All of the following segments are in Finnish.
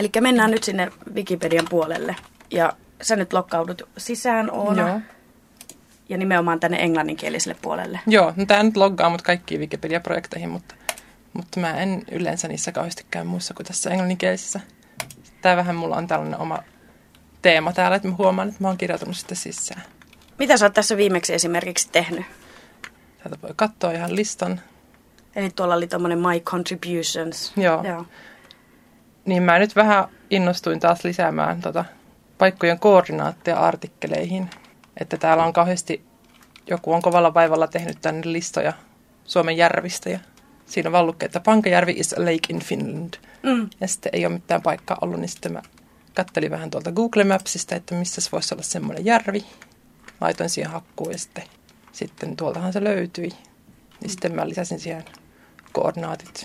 Eli mennään nyt sinne Wikipedian puolelle. Ja sä nyt lokkaudut sisään, Oona. Joo. Ja nimenomaan tänne englanninkieliselle puolelle. Joo, no tää nyt loggaa mut kaikkiin Wikipedia-projekteihin, mutta mä en yleensä niissä kauheasti käy muissa kuin tässä englanninkielisessä. Tää vähän mulla on tällainen oma teema täällä, että mä huomaan, että mä oon kirjoitunut sitten sisään. Mitä sä oot tässä viimeksi esimerkiksi tehnyt? Täältä voi katsoa ihan listan. Eli tuolla oli tommonen My Contributions. Joo. Niin mä nyt vähän innostuin taas lisäämään paikkojen koordinaatteja artikkeleihin. Että täällä on kauheasti, joku on kovalla vaivalla tehnyt tänne listoja Suomen järvistä. Ja siinä on vaan lukee, että Pankajärvi is a lake in Finland. Ja sitten ei ole mitään paikkaa ollut, niin sitten mä kattelin vähän tuolta Google Mapsista, että missä se voisi olla semmoinen järvi. Laitoin siihen hakkuun ja sitten tuoltahan se löytyi. Niin sitten mä lisäsin siihen koordinaatit.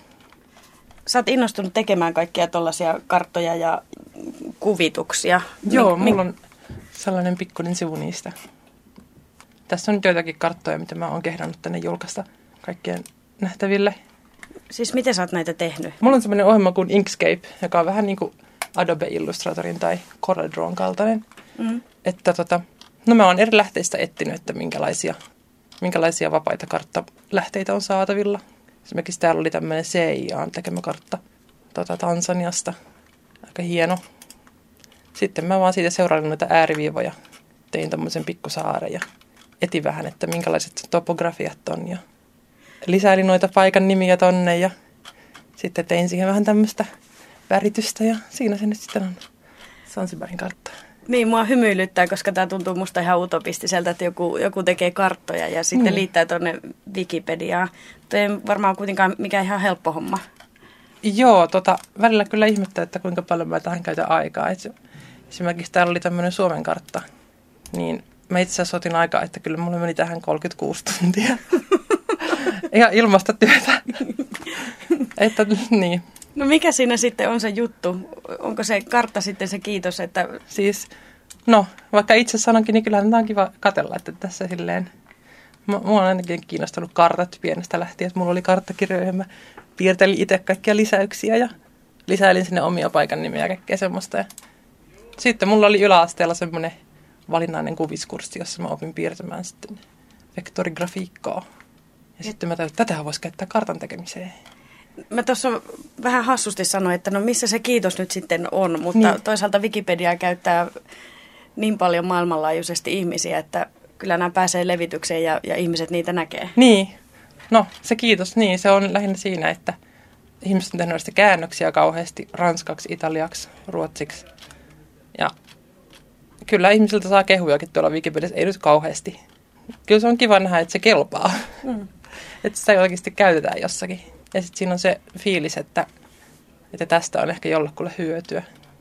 Sä oot innostunut tekemään kaikkia tollaisia karttoja ja kuvituksia. Joo, mulla on sellainen pikkuinen sivu niistä. Tässä on nyt joitakin karttoja, mitä mä oon kehdannut tänne julkaista kaikkien nähtäville. Siis miten sä oot näitä tehnyt? Mulla on semmoinen ohjelma kuin Inkscape, joka on vähän niin kuin Adobe Illustratorin tai CorelDRAWn kaltainen. Että no mä oon eri lähteistä etsinyt, että minkälaisia vapaita karttalähteitä on saatavilla. Esimerkiksi täällä oli tämmöinen CIA:n tekemä kartta Tansaniasta. Aika hieno. Sitten mä vaan siitä seurailin noita ääriviivoja. Tein tämmöisen pikkusaaren ja etin vähän, että minkälaiset topografiat on. Ja lisäilin noita paikan nimiä tonne ja sitten tein siihen vähän tämmöistä väritystä ja siinä se nyt sitten on Zanzibarin kartta. Niin, mua hymyilyttää, koska tää tuntuu musta ihan utopistiselta, että joku tekee karttoja ja sitten liittää tonne Wikipediaan. Toi ei varmaan kuitenkaan mikään ihan helppo homma. Joo, välillä kyllä ihmettää, että kuinka paljon mä tähän käytän aikaa. Esimerkiksi täällä oli tämmöinen Suomen kartta, niin mä itse asiassa otin aikaa, että kyllä mulle meni tähän 36 tuntia. Ihan ilmasta työtä. Että niin. No mikä siinä sitten on se juttu? Onko se kartta sitten se kiitos, että... Siis, no, vaikka itse sanonkin, niin kyllähän tämä on kiva katsella, että tässä silleen... Mua on ainakin kiinnostanut kartat pienestä lähtien, että mulla oli karttakirjoja, ja mä piirtelin itse kaikkia lisäyksiä ja lisäilin sinne omia paikan nimiä ja kaikkea semmoista. Ja sitten mulla oli yläasteella semmoinen valinnainen kuviskurssi, jossa mä opin piirtämään sitten vektorigrafiikkaa. Ja sitten mä täytin, että tätähän voisi käyttää kartan tekemiseen. Mä tuossa vähän hassusti sanoin, että no missä se kiitos nyt sitten on, mutta toisaalta Wikipedia käyttää niin paljon maailmanlaajuisesti ihmisiä, että kyllä nämä pääsee levitykseen ja ihmiset niitä näkee. Niin, no se kiitos, niin se on lähinnä siinä, että ihmiset on tehnyt käännöksiä kauheasti ranskaksi, italiaksi, ruotsiksi. Ja kyllä ihmisiltä saa kehujakin tuolla Wikipediassa, ei nyt kauheasti. Kyllä se on kiva nähdä, että se kelpaa, että sitä oikeasti käytetään jossakin. Ja sitten siinä on se fiilis, että tästä on ehkä jollekulle hyötyä.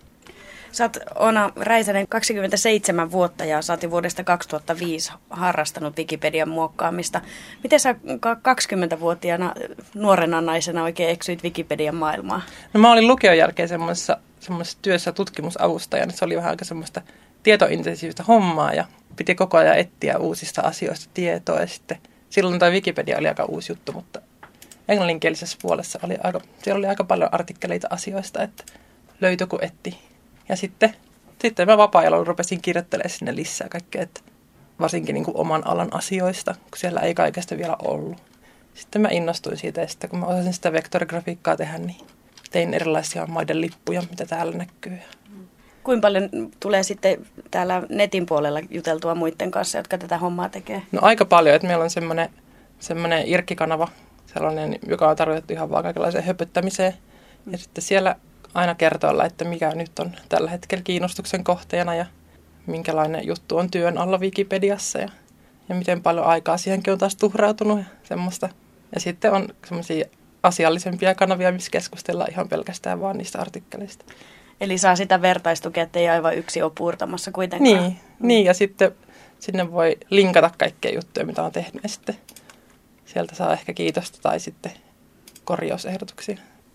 Sä oot, Oona Räisänen, 27 vuotta ja sä oot jo vuodesta 2005 harrastanut Wikipedian muokkaamista. Miten sä 20-vuotiaana nuorena naisena oikein eksyit Wikipedian maailmaan? No mä olin lukion jälkeen semmoisessa työssä tutkimusavustajana. Se oli vähän aika semmoista tietointensiivistä hommaa ja piti koko ajan etsiä uusista asioista tietoa. Ja sitten silloin toi Wikipedia oli aika uusi juttu, mutta englanninkielisessä puolessa siellä oli aika paljon artikkeleita asioista, että löytyi kun etti. Ja sitten mä vapaa-ajalla rupesin kirjoittelemaan sinne lisää kaikkea, että varsinkin niin kuin oman alan asioista, kun siellä ei kaikesta vielä ollut. Sitten mä innostuin siitä ja sitten kun mä osasin sitä vektorigrafiikkaa tehdä, niin tein erilaisia maiden lippuja, mitä täällä näkyy. Kuinka paljon tulee sitten täällä netin puolella juteltua muiden kanssa, jotka tätä hommaa tekee? No aika paljon, että meillä on semmoinen irkkikanava, sellainen, joka on tarkoitettu ihan vaan kaikenlaiseen höpöttämiseen. Ja sitten siellä aina kertoilla, että mikä nyt on tällä hetkellä kiinnostuksen kohteena ja minkälainen juttu on työn alla Wikipediassa ja miten paljon aikaa siihenkin on taas tuhrautunut ja semmoista. Ja sitten on semmoisia asiallisempia kanavia, missä keskustellaan ihan pelkästään vaan niistä artikkeleista. Eli saa sitä vertaistukea, että ei aivan yksi ole puurtamassa kuitenkaan. Niin, ja sitten sinne voi linkata kaikkia juttuja, mitä on tehnyt ja sitten sieltä saa ehkä kiitosta tai sitten korjausehdotuksia.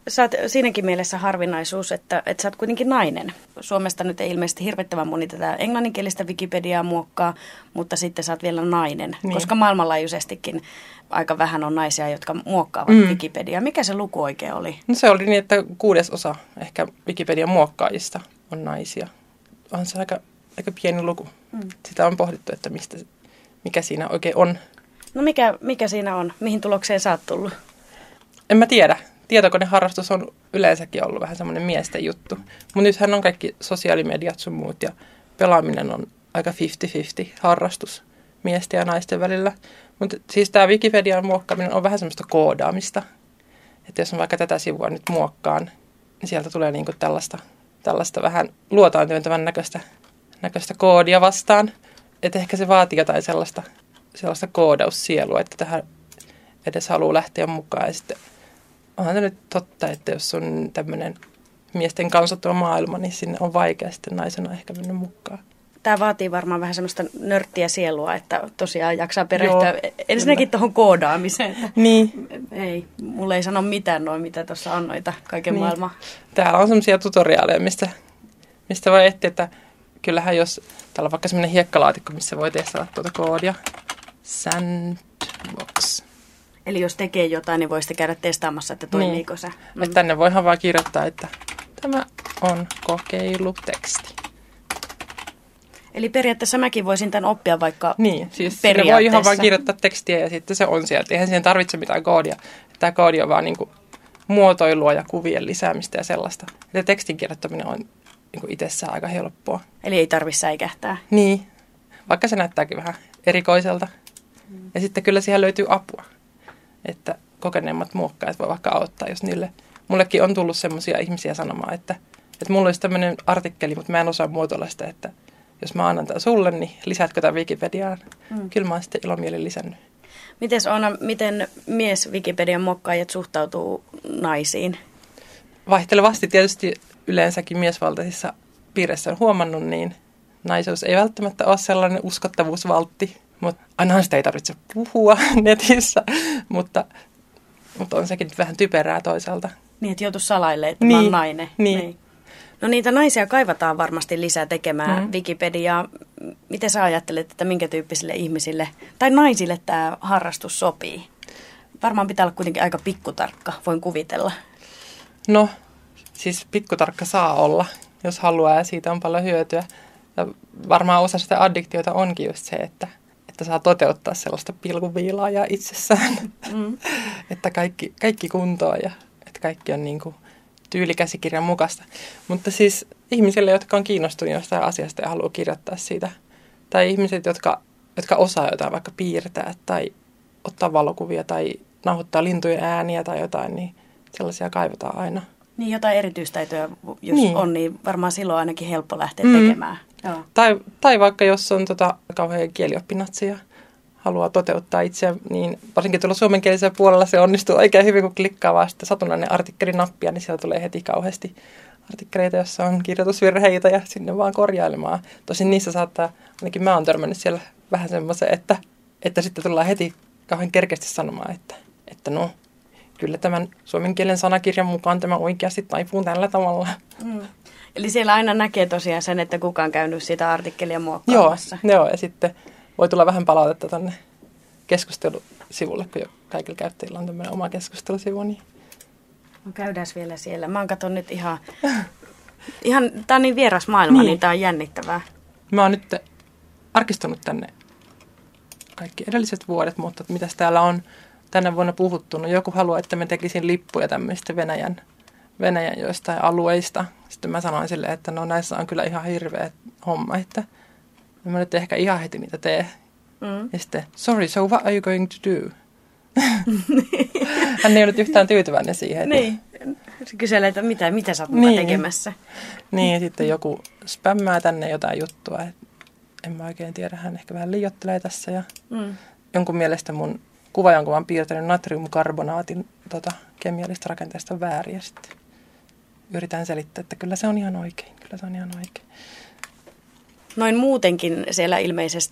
Sä oot siinäkin mielessä harvinaisuus, että sä oot kuitenkin nainen. Suomesta nyt ei ilmeisesti hirvittävän moni tätä englanninkielistä Wikipediaa muokkaa, mutta sitten sä oot vielä nainen, niin. Koska maailmanlaajuisestikin aika vähän on naisia, jotka muokkaavat Wikipediaa. Mikä se luku oikein oli? No se oli niin, että 1/6 ehkä Wikipedian muokkaajista on naisia. On se aika pieni luku. Sitä on pohdittu, että mikä siinä oikein on. No mikä siinä on? Mihin tulokseen sä oot tullut? En mä tiedä. Tietokoneharrastus on yleensäkin ollut vähän semmoinen miesten juttu. Mutta nythän on kaikki sosiaalimediat sun muut ja pelaaminen on aika 50-50 harrastus miesten ja naisten välillä. Mutta siis tämä Wikipedian muokkaaminen on vähän semmoista koodaamista. Että jos on vaikka tätä sivua nyt muokkaan, niin sieltä tulee niinku tällaista vähän luotaan työntävän näköistä koodia vastaan. Että ehkä se vaatii jotain sellaista koodaussielua, että tähän edes haluaa lähteä mukaan. Ja sitten onhan se nyt totta, että jos on tämmöinen miesten kansottava maailma, niin sinne on vaikea sitten naisena ehkä mennä mukaan. Tämä vaatii varmaan vähän semmoista nörttiä sielua, että tosiaan jaksaa perehtyä ensinnäkin tuohon koodaamiseen. Niin. Ei, mulle ei sano mitään noin, mitä tuossa on noita kaiken maailman. Täällä on semmoisia tutoriaaleja, mistä voi etsiä, että kyllähän jos täällä on vaikka semmoinen hiekkalaatikko, missä voi testata tuota koodia. Sandbox. Eli jos tekee jotain, niin voi sitten käydä testaamassa, että toimiiko se. Että tänne voihan vaan kirjoittaa, että tämä on kokeiluteksti. Eli periaatteessa mäkin voisin tämän oppia vaikka niin, siis periaatteessa. Voi ihan vaan kirjoittaa tekstiä ja sitten se on sieltä. Eihän siihen tarvitse mitään koodia. Tämä koodi on vaan niin kuin muotoilua ja kuvien lisäämistä ja sellaista. Ja tekstin kirjoittaminen on niin kuin itsessään aika helppoa. Eli ei tarvitse säikähtää. Niin, vaikka se näyttääkin vähän erikoiselta. Ja sitten kyllä siihen löytyy apua. Että kokeneemmat muokkaajat voi vaikka auttaa, jos niille. Mullekin on tullut semmoisia ihmisiä sanomaan, että mulla olisi tämmöinen artikkeli, mutta mä en osaa muotoilla sitä, että jos mä annan tämän sulle, niin lisätkö tämän Wikipediaan? Kyllä mä oon sitten ilomielin lisännyt. Miten mies-Wikipedian muokkaajat suhtautuu naisiin? Vaihtelevasti tietysti yleensäkin miesvaltaisissa piireissä on huomannut, niin naisuus ei välttämättä ole sellainen uskottavuusvaltti. Mutta ainahan sitä ei tarvitse puhua netissä, mutta on sekin vähän typerää toisaalta. Niin, että joutu salailemaan, että mä oon nainen. Niin. No niitä naisia kaivataan varmasti lisää tekemään Wikipediaa. Miten sä ajattelet, että minkä tyyppisille ihmisille tai naisille tämä harrastus sopii? Varmaan pitää olla kuitenkin aika pikkutarkka, voin kuvitella. No, siis pikkutarkka saa olla, jos haluaa ja siitä on paljon hyötyä. Ja varmaan osa sitä addiktiota onkin just se, että saa toteuttaa sellaista pilkuviilaajaa itsessään, että kaikki kuntoon ja että kaikki on niin kuin tyylikäsikirjan mukaista. Mutta siis ihmisille, jotka on kiinnostuneet jostain asiasta ja haluaa kirjoittaa siitä, tai ihmiset, jotka osaa jotain, vaikka piirtää tai ottaa valokuvia tai nauhoittaa lintujen ääniä tai jotain, niin sellaisia kaivataan aina. Niin, jotain erityistaitoja, jos on, niin varmaan silloin ainakin helppo lähteä tekemään. Joo. Tai vaikka jos on kauhean kielioppinatsi ja haluaa toteuttaa itseä, niin varsinkin tuolla suomenkielisellä puolella se onnistuu oikein hyvin, kun klikkaa vaan sitten satunnainen artikkelinappia, niin sieltä tulee heti kauheasti artikkeleita, jossa on kirjoitusvirheitä ja sinne vaan korjailemaan. Tosin niissä saattaa, ainakin mä oon törmännyt siellä vähän semmoisen, että sitten tullaan heti kauhean kerkeästi sanomaan, että no, kyllä tämän suomen kielen sanakirjan mukaan tämä oikeasti taipuu tällä tavalla. Eli siellä aina näkee tosiaan sen, että kuka on käynyt sitä artikkelia muokkaamassa. Joo, ja sitten voi tulla vähän palautetta tänne keskustelusivulle, kun jo kaikilla käyttäjillä on tämmöinen oma keskustelusivu. Niin. No käydään vielä siellä. Mä katson nyt ihan tää on niin vieras maailma, niin tää on jännittävää. Mä oon nyt arkistunut tänne kaikki edelliset vuodet, mutta mitäs täällä on tänä vuonna puhuttu. No joku haluaa, että mä tekisin lippuja tämmöistä Venäjän joistain alueista. Sitten mä sanoin silleen, että no näissä on kyllä ihan hirveä homma, että mä nyt ehkä ihan heti niitä tee. Ja sitten, sorry, so what are you going to do? Hän ei ollut yhtään tyytyväinen siihen. Niin, se kyselee, että mitä sä oot mukaan tekemässä. Niin, ja sitten joku spämmää tänne jotain juttua. En mä oikein tiedä, hän ehkä vähän liioittelee tässä. Ja jonkun mielestä mun kuva, jonka mä oon piirtänyt natriumkarbonaatin kemiallista rakenteesta on väärin. Ja sitten yritän selittää, että kyllä se on ihan oikein. Noin muutenkin siellä ilmeisesti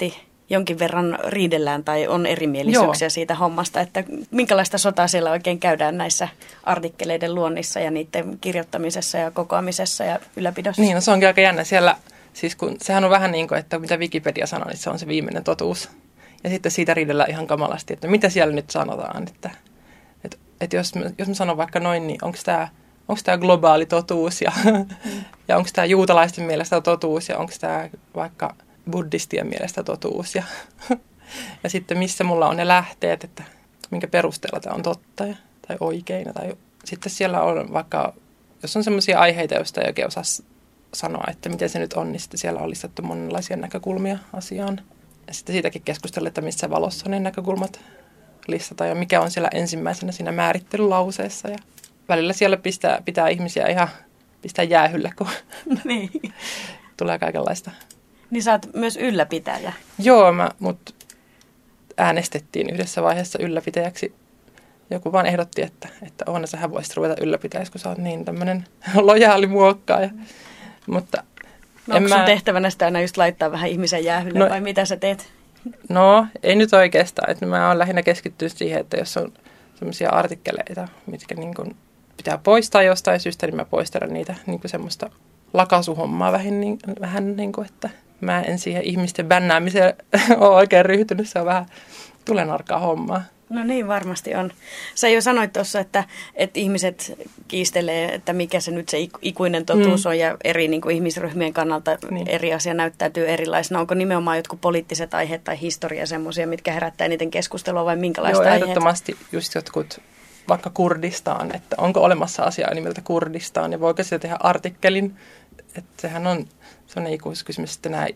jonkin verran riidellään tai on erimielisyyksiä Joo. siitä hommasta, että minkälaista sotaa siellä oikein käydään näissä artikkeleiden luonnissa ja niiden kirjoittamisessa ja kokoamisessa ja ylläpidossa. Niin, no se onkin aika jännä siellä, siis kun sehän on vähän niin kuin, että mitä Wikipedia sanoo, niin se on se viimeinen totuus. Ja sitten siitä riidellään ihan kamalasti, että mitä siellä nyt sanotaan, että jos mä sanon vaikka noin, niin onko tämä globaali totuus ja onko tämä juutalaisten mielestä totuus ja onko tämä vaikka buddhistien mielestä totuus ja sitten missä mulla on ne lähteet, että minkä perusteella tämä on totta tai oikein. Tai sitten siellä on vaikka, jos on sellaisia aiheita, joista ei oikein osaa sanoa, että miten se nyt on, niin sitten siellä on listattu monenlaisia näkökulmia asiaan. Ja sitten siitäkin keskustellaan, että missä valossa ne näkökulmat listataan ja mikä on siellä ensimmäisenä siinä määrittelylauseessa. Ja välillä siellä pitää ihmisiä ihan pistää jäähylle, kun Niin. tulee kaikenlaista. Niin sä oot myös ylläpitäjä. Joo, mut äänestettiin yhdessä vaiheessa ylläpitäjäksi. Joku vaan ehdotti, että Oona, sähän voisit ruveta ylläpitäjäksi, kun sä oot niin tämmöinen lojaali muokkaaja. Mutta onko sun tehtävänä sitä aina just laittaa vähän ihmisen jäähylle vai mitä sä teet? No, ei nyt oikeastaan. Että mä oon lähinnä keskittynyt siihen, että jos on semmoisia artikkeleita, mitkä niin kun pitää poistaa jostain syystä, niin mä poistelen niitä niin kuin semmoista lakasuhommaa vähän niin kuin, että mä en siihen ihmisten bännäämiseen ole oikein ryhtynyt. Se on vähän tulenarkaa hommaa. No niin, varmasti on. Sä jo sanoit tuossa, että ihmiset kiistelee, että mikä se nyt se ikuinen totuus on ja eri niin kuin ihmisryhmien kannalta eri asia näyttäytyy erilaisena. Onko nimenomaan jotkut poliittiset aiheet tai historia semmoisia, mitkä herättää eniten keskustelua vai minkälaista aiheet? Joo, ehdottomasti just jotkut, vaikka Kurdistaan, että onko olemassa asiaa nimeltä Kurdistaan ja voiko sitä tehdä artikkelin. Että sehän on sellainen ikuisuuskysymys, että nämä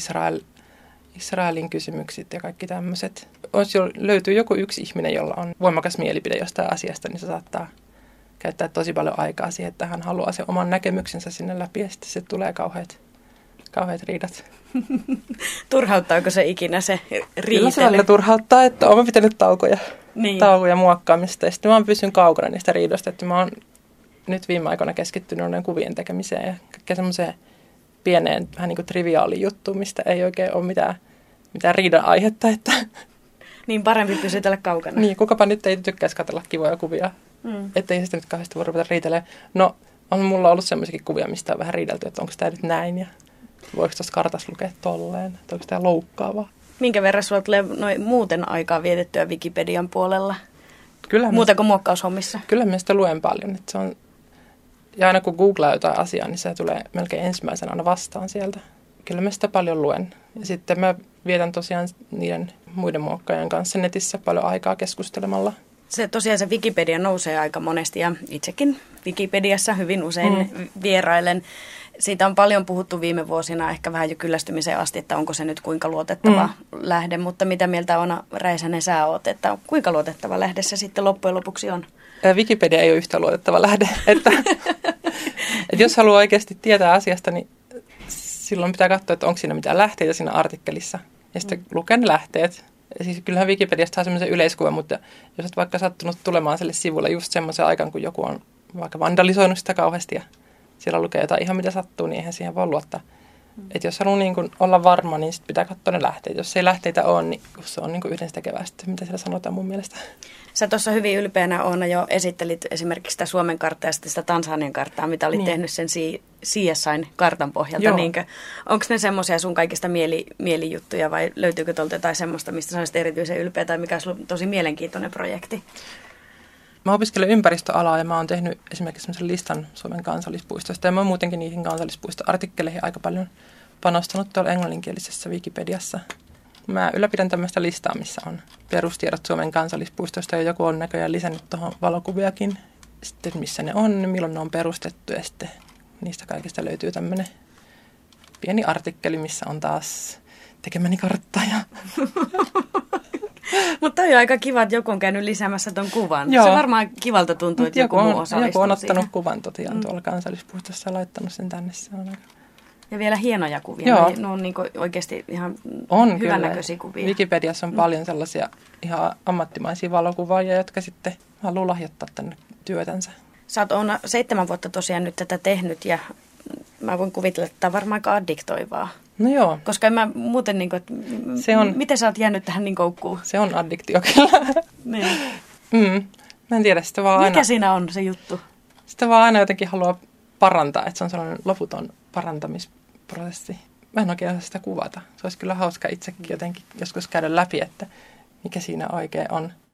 Israelin kysymykset ja kaikki tämmöiset. Löytyy joku yksi ihminen, jolla on voimakas mielipide jostain asiasta, niin se saattaa käyttää tosi paljon aikaa siihen, että hän haluaa sen oman näkemyksensä sinne läpi ja sitten se tulee kauheat riidat. Turhauttaako se ikinä se riitely? Kyllä se välillä turhauttaa, että olen pitänyt taukoja muokkaamista ja sitten mä pysyn kaukana niistä riidoista, että mä oon nyt viime aikoina keskittynyt noiden kuvien tekemiseen ja kaikkea semmoiseen pieneen, vähän niin kuin triviaaliin juttuun, mistä ei oikein ole mitään riidan aihetta. Että niin parempi pysytellä kaukana. Niin, kukapa nyt ei tykkäisi katsella kivoja kuvia. Että ei sitä nyt kauheasti voi ruveta riitelemään. No, on mulla ollut semmoisiakin kuvia, mistä on vähän riidelty, että onko tämä nyt näin ja voiko tuossa kartassa lukea tolleen, että onko tämä loukkaavaa. Minkä verran sulla tulee muuten aikaa vietettyä Wikipedian puolella? Muuta kuin muokkaushommissa? Kyllä mä sitä luen paljon. Että se on, ja aina kun googlaa jotain asiaa, niin se tulee melkein ensimmäisenä aina vastaan sieltä. Kyllä mä sitä paljon luen. Ja sitten mä vietän tosiaan niiden muiden muokkaajien kanssa netissä paljon aikaa keskustelemalla. Se Wikipedia nousee aika monesti ja itsekin Wikipediassa hyvin usein vierailen. Siitä on paljon puhuttu viime vuosina, ehkä vähän jo kyllästymiseen asti, että onko se nyt kuinka luotettava lähde. Mutta mitä mieltä Oona Räisänen sä oot, että kuinka luotettava lähde se sitten loppujen lopuksi on? Wikipedia ei ole yhtä luotettava lähde. Että jos haluaa oikeasti tietää asiasta, niin silloin pitää katsoa, että onko siinä mitään lähteitä siinä artikkelissa. Ja sitten lukea ne lähteet. Ja siis kyllähän Wikipediasta saa semmoisen yleiskuvan, mutta jos olet vaikka sattunut tulemaan sille sivulle just semmoisen aikaan, kun joku on vaikka vandalisoinut sitä kauheasti ja siellä lukee jotain ihan mitä sattuu, niin eihän siihen voi luottaa. Että jos haluaa niin kuin olla varma, niin sitten pitää katsoa ne lähteet. Jos ei lähteitä ole, niin se on niin kuin yhdentekevää sitten, mitä siellä sanotaan mun mielestä. Sä tuossa hyvin ylpeänä Oona jo esittelit esimerkiksi sitä Suomen karttaa ja sitä Tansanian karttaa, mitä olit tehnyt sen CSI:n kartan pohjalta. Onko ne semmoisia sun kaikista mielijuttuja vai löytyykö tuolta jotain semmoista, mistä sä olisit erityisen ylpeä tai mikä olisi tosi mielenkiintoinen projekti? Mä opiskelen ympäristöalaa ja mä oon tehnyt esimerkiksi semmoisen listan Suomen kansallispuistoista. Ja mä oon muutenkin niihin kansallispuistoartikkeleihin aika paljon panostanut tuolla englanninkielisessä Wikipediassa. Mä ylläpidän tämmöistä listaa, missä on perustiedot Suomen kansallispuistoista ja joku on näköjään lisännyt tuohon valokuviakin. Sitten missä ne on, milloin ne on perustettu ja sitten niistä kaikista löytyy tämmöinen pieni artikkeli, missä on taas tekemäni kartta. Mutta on aika kiva, että joku on käynyt lisäämässä ton kuvan. Joo. Se varmaan kivalta tuntuu, että joku muu osallistuu joku on ottanut kuvan tuolla kansallispuistossa ja laittanut sen tänne. Se on aika... Ja vielä hienoja kuvia. Ne on niin oikeasti ihan hyvännäköisiä kuvia. Wikipediassa on paljon sellaisia ihan ammattimaisia valokuvaajia, jotka sitten haluaa lahjoittaa tänne työtänsä. Sä oot Oona 7 vuotta tosiaan nyt tätä tehnyt ja mä voin kuvitella, että tämä on varmaan aika addiktoivaa. No joo. Koska en mä muuten, niin kuin, että miten sä oot jäänyt tähän niin koukkuun? Se on addiktio kyllä. Niin. Mä en tiedä, sitä vaan mikä siinä on se juttu? Sitä vaan aina jotenkin haluaa parantaa, että se on sellainen loputon parantamisprosessi. Mä en oikein osaa sitä kuvata. Se olisi kyllä hauska itsekin jotenkin joskus käydä läpi, että mikä siinä oikein on.